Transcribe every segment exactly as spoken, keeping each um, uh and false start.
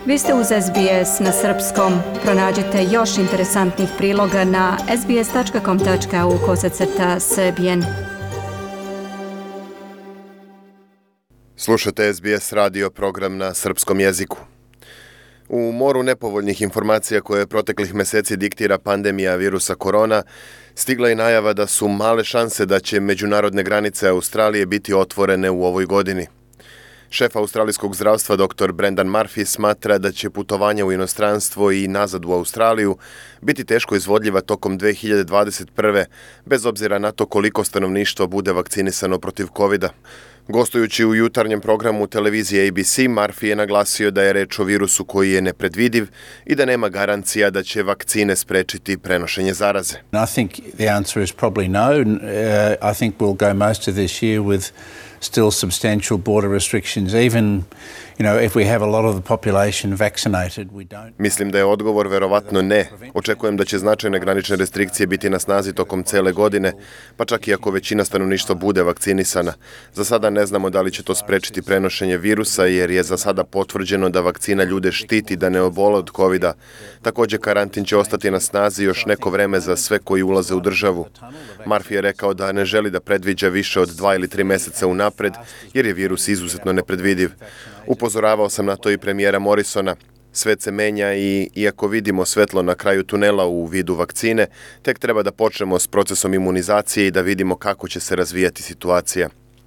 Vi ste uz S B S na srpskom. Pronađite još interesantnih priloga na sbs.com.au kosacrta srbijen. Slušate S B S radio program na srpskom jeziku. U moru nepovoljnih informacija koje proteklih meseci diktira pandemija virusa korona, stigla je najava da su male šanse da će međunarodne granice Australije biti otvorene u ovoj godini. Šef australijskog zdravstva dr Brendan Murphy smatra da će putovanja u inostranstvo i nazad u Australiju biti teško izvodljiva tokom dve hiljade dvadeset prve. bez obzira na to koliko stanovništva bude vakcinisano protiv kovida. Gostujući u jutarnjem programu televizije A B C, Murphy je naglasio da je reč o virusu koji je nepredvidiv i da nema garancija da će vakcine sprečiti prenošenje zaraze. I think the answer is probably no. Uh, I think we'll go most of this year with still substantial border restrictions, even, you know, if we have a lot of the population vaccinated, we don't... Mislim da je odgovor verovatno ne. Očekujem da će značajne granične restrikcije biti na snazi tokom cele godine, pa čak i ako većina stanovništva bude vakcinisana. Za sada ne znamo da li će to sprečiti prenošenje virusa, jer je za sada potvrđeno da vakcina ljude štiti da ne obole od kovida. Također, karantin će ostati na snazi još neko vreme za sve koji ulaze u državu. Murphy je rekao da ne želi da predviđa više od dva ili tri meseca unapred, jer je virus izuzetno nepredvidiv. Upozoravao sam na to i premijera Morrisona. Svet se menja i, iako vidimo svetlo na kraju tunela u vidu vakcine, tek treba da počnemo s procesom imunizacije i da vidimo kako će se razvijati situacija.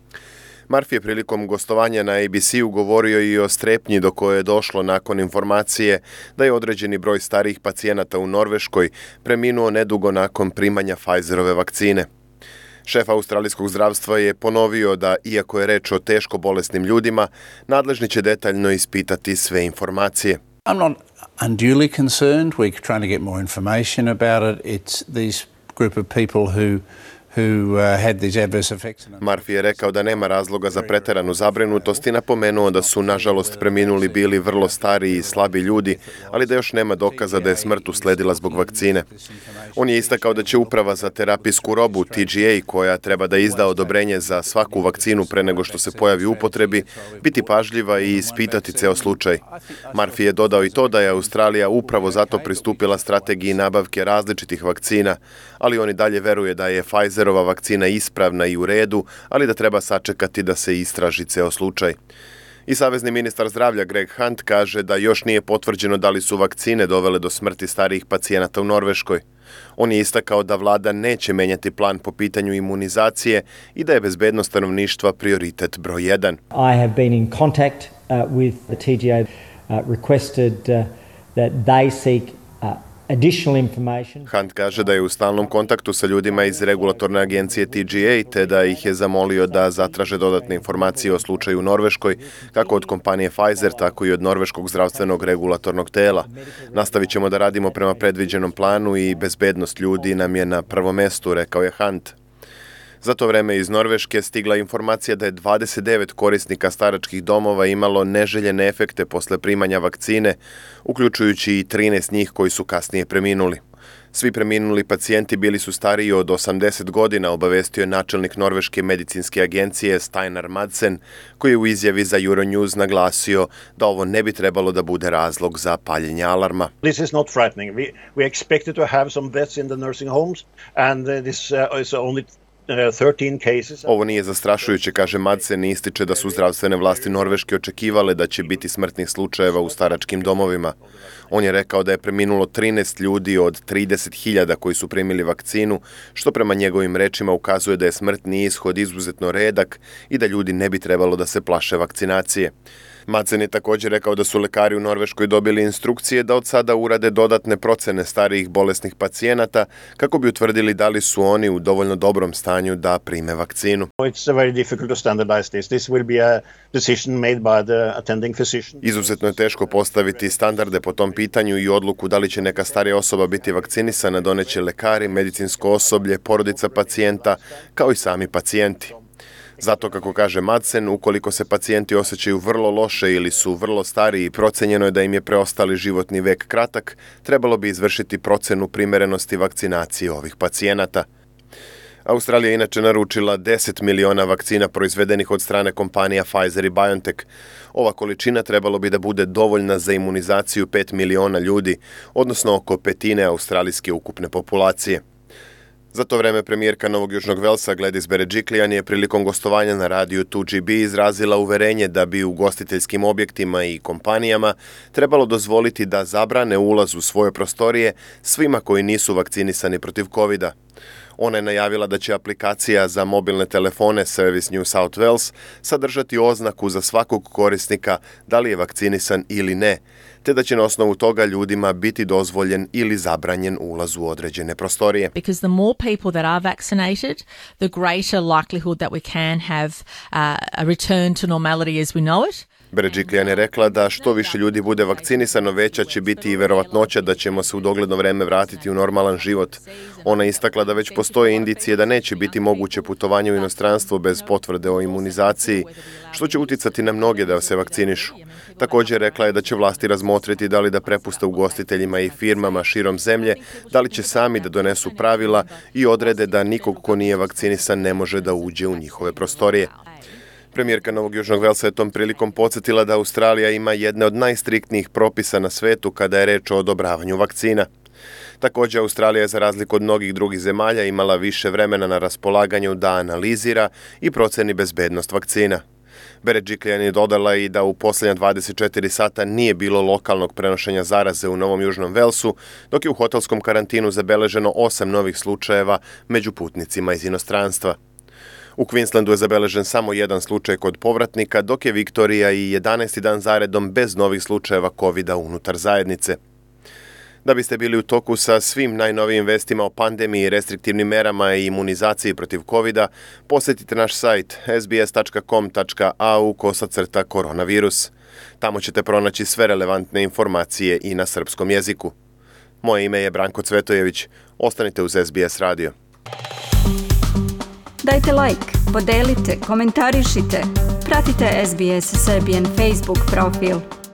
Murphy je prilikom gostovanja na A B C-u govorio i o strepnji do koje je došlo nakon informacije da je određeni broj starijih pacijenata u Norveškoj preminuo nedugo nakon primanja Pfizerove vakcine. Šef australijskog zdravstva je ponovio da, iako je reč o teško bolesnim ljudima, nadležni će detaljno ispitati sve informacije. I'm not unduly concerned. We're trying to get more information about it. It's these group of people who who uh, had these adverse effects. Murphy je rekao da nema razloga za preteranu zabrinutost i napomenuo da su, nažalost, preminuli bili vrlo stari i slabi ljudi, ali da još nema dokaza da je smrt usledila zbog vakcine. On je istakao da će uprava za terapijsku robu T G A, koja treba da izda odobrenje za svaku vakcinu pre nego što se pojavi u upotrebi, biti pažljiva i ispitati ceo slučaj. Murphy je dodao i to da je Australija upravo zato pristupila strategiji nabavke različitih vakcina, ali on i dalje veruje da je Pfizer Pfizerova vakcina ispravna i u redu, ali da treba sačekati da se istraži ceo slučaj. I savezni ministar zdravlja Greg Hunt kaže da još nije potvrđeno da li su vakcine dovele do smrti starijih pacijenata u Norveškoj. On je istakao da vlada neće menjati plan po pitanju imunizacije i da je bezbednost stanovništva prioritet broj jedan. I have been in contact uh, with the T G A, uh, requested uh, that they seek uh, Hunt kaže da je u stalnom kontaktu sa ljudima iz regulatorne agencije T G A, te da ih je zamolio da zatraže dodatne informacije o slučaju u Norveškoj, kako od kompanije Pfizer, tako i od norveškog zdravstvenog regulatornog tela. Nastavit ćemo da radimo prema predviđenom planu i bezbednost ljudi nam je na prvom mestu, rekao je Hunt. Za to vreme iz Norveške stigla informacija da je dvadeset devet korisnika staračkih domova imalo neželjene efekte posle primanja vakcine, uključujući i trinaest njih koji su kasnije preminuli. Svi preminuli pacijenti bili su stariji od osamdeset godina, obavestio je načelnik Norveške medicinske agencije Steinar Madsen, koji je u izjavi za Euronews naglasio da ovo ne bi trebalo da bude razlog za paljenje alarma. This is not frightening. We, we expected to have some deaths in the nursing homes and this uh, is only Ovo nije zastrašujuće, kaže Madsen, i ističe da su zdravstvene vlasti Norveške očekivale da će biti smrtnih slučajeva u staračkim domovima. On je rekao da je preminulo trinaest ljudi od trideset hiljada koji su primili vakcinu, što prema njegovim rečima ukazuje da je smrtni ishod izuzetno redak i da ljudi ne bi trebalo da se plaše vakcinacije. Madsen je također rekao da su lekari u Norveškoj dobili instrukcije da od sada urade dodatne procene starijih bolesnih pacijenata kako bi utvrdili da li su oni u dovoljno dobrom stanju da prime vakcinu. Izuzetno je teško postaviti standarde po tom pitanju i odluku da li će neka starija osoba biti vakcinisana doneće lekari, medicinsko osoblje, porodica pacijenta, kao i sami pacijenti. Zato, kako kaže Madsen, ukoliko se pacijenti osjećaju vrlo loše ili su vrlo stari i procenjeno je da im je preostali životni vek kratak, trebalo bi izvršiti procenu primerenosti vakcinacije ovih pacijenata. Australija je inače naručila deset miliona vakcina proizvedenih od strane kompanija Pfizer i BioNTech. Ova količina trebalo bi da bude dovoljna za imunizaciju pet miliona ljudi, odnosno oko petine australijske ukupne populacije. Za to vreme premijerka Novog Južnog Velsa Gladys Berejiklian je prilikom gostovanja na radiju two G B izrazila uverenje da bi ugostiteljskim objektima i kompanijama trebalo dozvoliti da zabrane ulaz u svoje prostorije svima koji nisu vakcinisani protiv kovida. Ona je najavila da će aplikacija za mobilne telefone Service New South Wales sadržati oznaku za svakog korisnika da li je vakcinisan ili ne, te da će na osnovu toga ljudima biti dozvoljen ili zabranjen ulaz u određene prostorije. Because the more people that are vaccinated, the greater likelihood that we can have uh, a return to normality as we know it. Berejiklian je rekla da što više ljudi bude vakcinisano, veća će biti i verovatnoća da ćemo se u dogledno vreme vratiti u normalan život. Ona je istakla da već postoje indicije da neće biti moguće putovanje u inostranstvo bez potvrde o imunizaciji, što će uticati na mnoge da se vakcinišu. Također rekla je da će vlasti razmotriti da li da prepuste ugostiteljima i firmama širom zemlje, da li će sami da donesu pravila i odrede da nikog ko nije vakcinisan ne može da uđe u njihove prostorije. Premijerka Novog Južnog Velsa je tom prilikom podsjetila da Australija ima jedne od najstriktnijih propisa na svetu kada je reč o odobravanju vakcina. Također, Australija je za razliku od mnogih drugih zemalja imala više vremena na raspolaganju da analizira i proceni bezbednost vakcina. Berejiklian je dodala i da u posljednja dvadeset četiri sata nije bilo lokalnog prenošenja zaraze u Novom Južnom Velsu, dok je u hotelskom karantinu zabeleženo osam novih slučajeva među putnicima iz inostranstva. U Queenslandu je zabeležen samo jedan slučaj kod povratnika, dok je Viktorija i jedanaesti dan zaredom bez novih slučajeva kovida unutar zajednice. Da biste bili u toku sa svim najnovijim vestima o pandemiji, restriktivnim merama i imunizaciji protiv kovida, posjetite naš sajt s b s tačka com tačka a u kosacrta koronavirus. Tamo ćete pronaći sve relevantne informacije i na srpskom jeziku. Moje ime je Branko Cvetojević. Ostanite uz S B S radio. Dajte like, podelite, komentarišite. Pratite S B S Serbian Facebook profil.